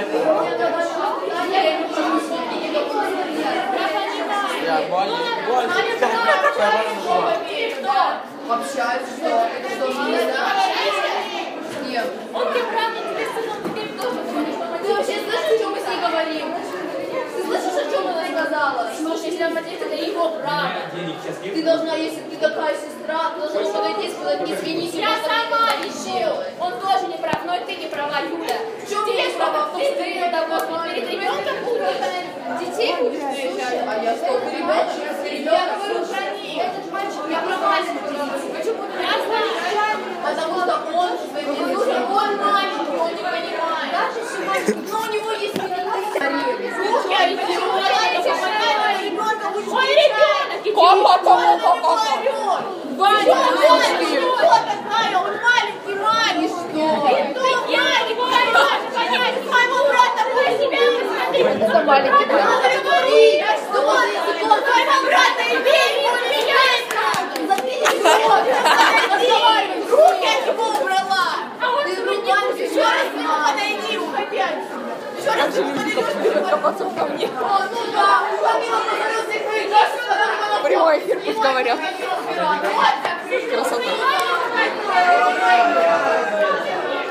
Общаются, что это что не знаю. Он тебе правда, тебе сыном теперь тоже говорит, что ты вообще слышишь, о чем мы с ней говорим? Ты слышишь, о чем она сказала? слушай, если он отец, это его право. Ты должна, если ты такая сестра, ты должна подойти и сказать, извинись, Я сама решила. Он тоже не прав, но и ты не права, Юля. В чем я права? Ты перед ребенком будешь, детей будешь приезжать. А я столько ребенок. Я говорю, храни. Этот мальчик, я права почему ты я знаю. Потому что он Он маленький, он не понимает. даже если мальчик, но у него есть Ой, ребенок, Ваня, он маленький, Ваня, что? я не пытаюсь понять, моего брата про себя посмотри. Это маленький брат. Надо говорить, что твоего брата и бей его, руки от него убрала. Ты руками еще раз к нему подойди, уходи отсюда. Еще раз к нему подойдешь, копаться ко мне. О, ну да, Камила позвонился и проиграл, что прямой эфир пусть говорят. красота. Красота.